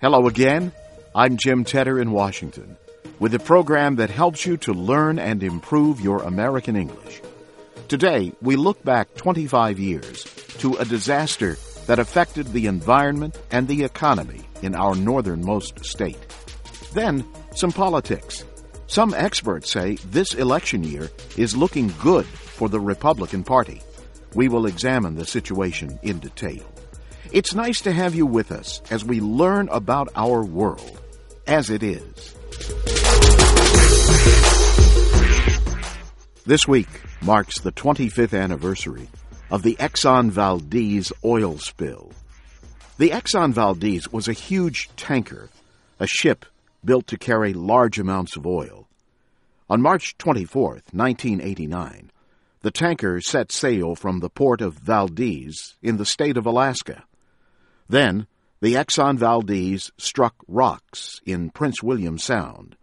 Hello again. I'm Jim Tedder in Washington with a program that helps you to learn and improve your American English. Today, we look back 25 years to a disaster that affected the environment and the economy in our northernmost state. Then, some politics. Some experts say this election year is looking good for the Republican Party. We will examine the situation in detail. It's nice to have you with us as we learn about our world as it is. This week marks the 25th anniversary of the Exxon Valdez oil spill. The Exxon Valdez was a huge tanker, a ship built to carry large amounts of oil. On March 24, 1989, the tanker set sail from the port of Valdez in the state of Alaska. Then, the Exxon Valdez struck rocks in Prince William Sound.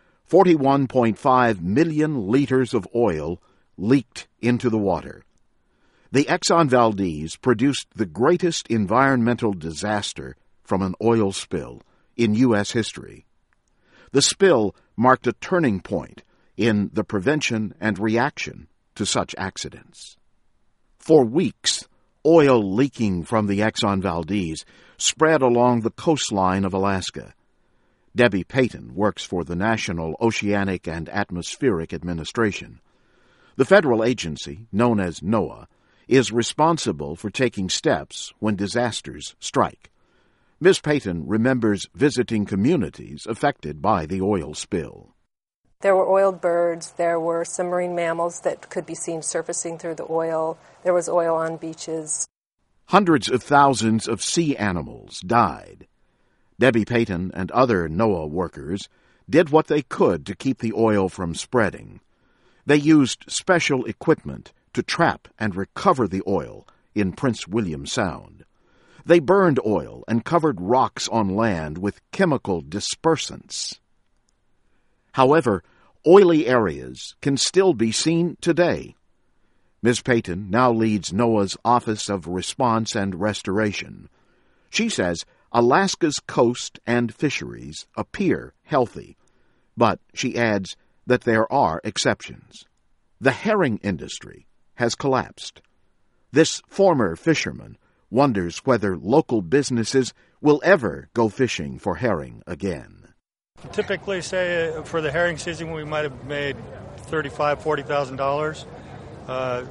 41.5 million liters of oil leaked into the water. The Exxon Valdez produced the greatest environmental disaster from an oil spill in U.S. history. The spill marked a turning point in the prevention and reaction to such accidents. For weeks, oil leaking from the Exxon Valdez spread along the coastline of Alaska. Debbie Payton works for the National Oceanic and Atmospheric Administration. The federal agency, known as NOAA, is responsible for taking steps when disasters strike. Ms. Payton remembers visiting communities affected by the oil spill. There were oiled birds, there were some marine mammals that could be seen surfacing through the oil, there was oil on beaches. Hundreds of thousands of sea animals died. Debbie Payton and other NOAA workers did what they could to keep the oil from spreading. They used special equipment to trap and recover the oil in Prince William Sound. They burned oil and covered rocks on land with chemical dispersants. However, oily areas can still be seen today. Ms. Payton now leads NOAA's Office of Response and Restoration. She says Alaska's coast and fisheries appear healthy, but she adds that there are exceptions. The herring industry has collapsed. This former fisherman wonders whether local businesses will ever go fishing for herring again. Typically, say, for the herring season, we might have made $35,000, $40,000.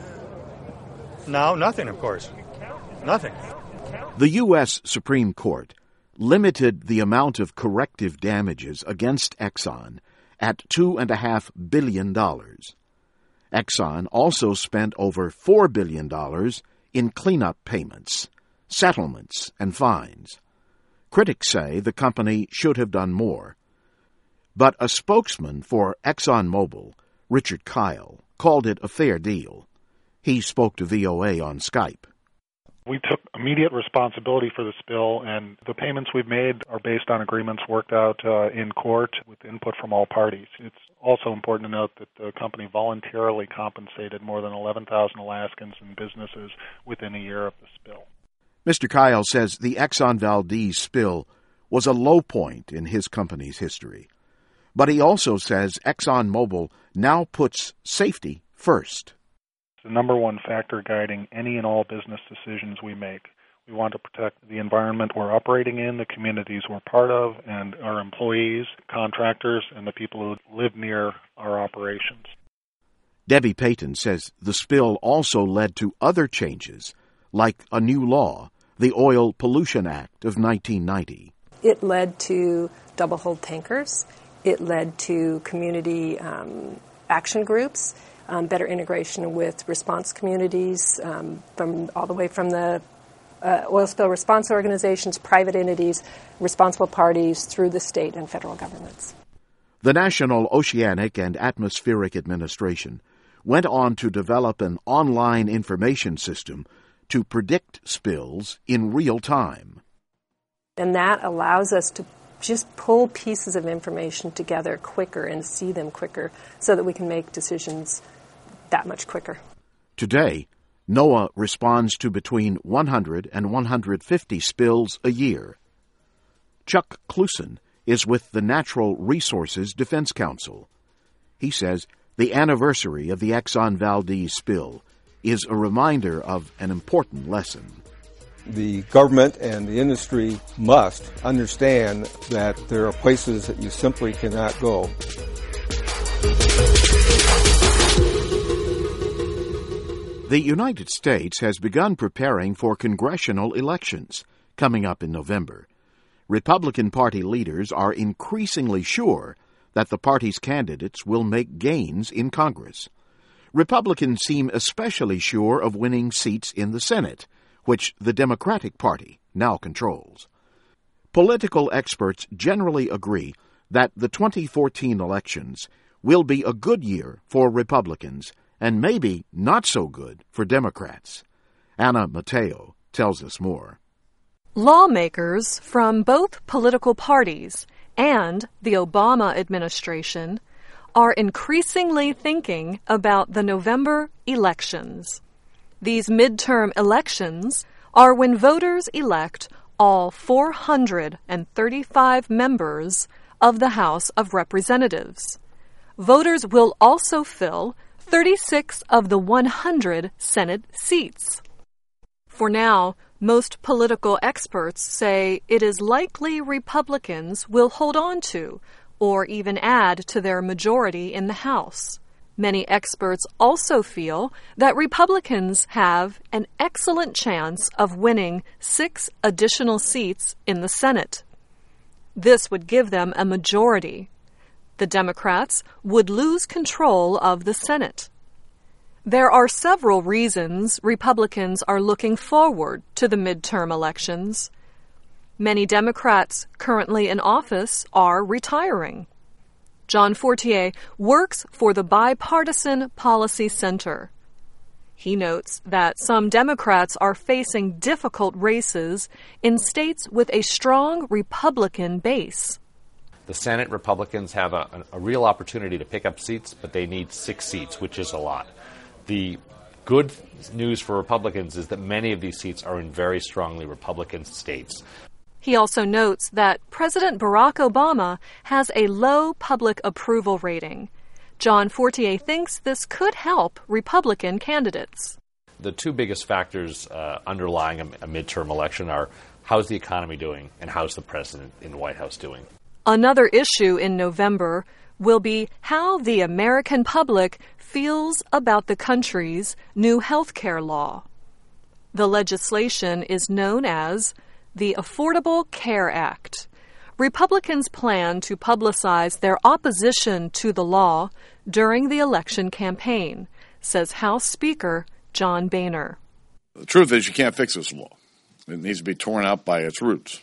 Now, nothing, of course. Nothing. The U.S. Supreme Court limited the amount of corrective damages against Exxon at $2.5 billion. Exxon also spent over $4 billion in cleanup payments, settlements, and fines. Critics say the company should have done more. But a spokesman for ExxonMobil, Richard Kyle, called it a fair deal. He spoke to VOA on Skype. We took immediate responsibility for the spill, and the payments we've made are based on agreements worked out in court with input from all parties. It's also important to note that the company voluntarily compensated more than 11,000 Alaskans and businesses within a year of the spill. Mr. Kyle says the Exxon Valdez spill was a low point in his company's history. But he also says ExxonMobil now puts safety first. It's the number one factor guiding any and all business decisions we make. We want to protect the environment we're operating in, the communities we're part of, and our employees, contractors, and the people who live near our operations. Debbie Payton says the spill also led to other changes, like a new law, the Oil Pollution Act of 1990. It led to double-hulled tankers. It led to community action groups, better integration with response communities, from all the way from the oil spill response organizations, private entities, responsible parties, through the state and federal governments. The National Oceanic and Atmospheric Administration went on to develop an online information system to predict spills in real time. And that allows us to just pull pieces of information together quicker and see them quicker so that we can make decisions that much quicker. Today, NOAA responds to between 100 and 150 spills a year. Chuck Klusen is with the Natural Resources Defense Council. He says the anniversary of the Exxon Valdez spill is a reminder of an important lesson. The government and the industry must understand that there are places that you simply cannot go. The United States has begun preparing for congressional elections coming up in November. Republican Party leaders are increasingly sure that the party's candidates will make gains in Congress. Republicans seem especially sure of winning seats in the Senate, which the Democratic Party now controls. Political experts generally agree that the 2014 elections will be a good year for Republicans and maybe not so good for Democrats. Anna Mateo tells us more. Lawmakers from both political parties and the Obama administration are increasingly thinking about the November elections. These midterm elections are when voters elect all 435 members of the House of Representatives. Voters will also fill 36 of the 100 Senate seats. For now, most political experts say it is likely Republicans will hold on to or even add to their majority in the House. Many experts also feel that Republicans have an excellent chance of winning 6 additional seats in the Senate. This would give them a majority. The Democrats would lose control of the Senate. There are several reasons Republicans are looking forward to the midterm elections. Many Democrats currently in office are retiring. John Fortier works for the Bipartisan Policy Center. He notes that some Democrats are facing difficult races in states with a strong Republican base. The Senate Republicans have a real opportunity to pick up seats, but they need 6 seats, which is a lot. The good news for Republicans is that many of these seats are in very strongly Republican states. He also notes that President Barack Obama has a low public approval rating. John Fortier thinks this could help Republican candidates. The 2 biggest factors underlying a midterm election are how's the economy doing and how's the president in the White House doing. Another issue in November will be how the American public feels about the country's new health care law. The legislation is known as the Affordable Care Act. Republicans plan to publicize their opposition to the law during the election campaign, says House Speaker John Boehner. The truth is you can't fix this law. It needs to be torn out by its roots.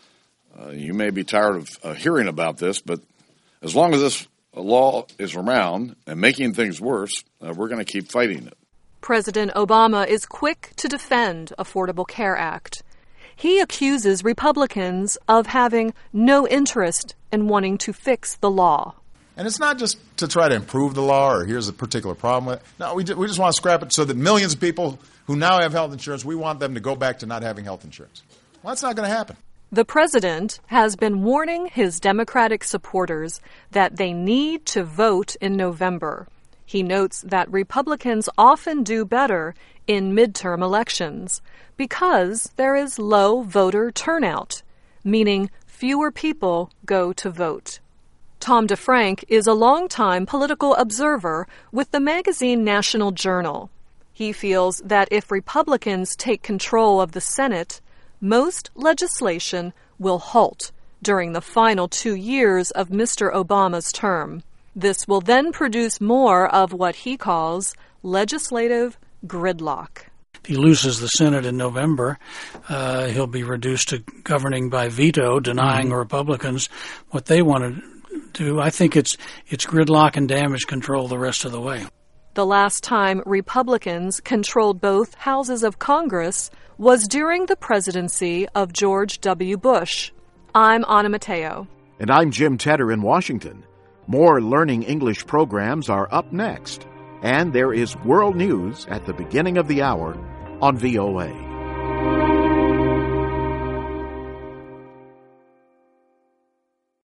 You may be tired of hearing about this, but as long as this law is around and making things worse, we're going to keep fighting it. President Obama is quick to defend Affordable Care Act. He accuses Republicans of having no interest in wanting to fix the law. And it's not just to try to improve the law or here's a particular problem with it. No, we just want to scrap it so that millions of people who now have health insurance, we want them to go back to not having health insurance. Well, that's not going to happen. The president has been warning his Democratic supporters that they need to vote in November. He notes that Republicans often do better in midterm elections because there is low voter turnout, meaning fewer people go to vote. Tom DeFrank is a longtime political observer with the magazine National Journal. He feels that if Republicans take control of the Senate, most legislation will halt during the final 2 years of Mr. Obama's term. This will then produce more of what he calls legislative gridlock. If he loses the Senate in November, he'll be reduced to governing by veto, denying Republicans what they want to do. I think it's gridlock and damage control the rest of the way. The last time Republicans controlled both houses of Congress was during the presidency of George W. Bush. I'm Anna Mateo. And I'm Jim Tedder in Washington. More Learning English programs are up next. And there is world news at the beginning of the hour on VOA.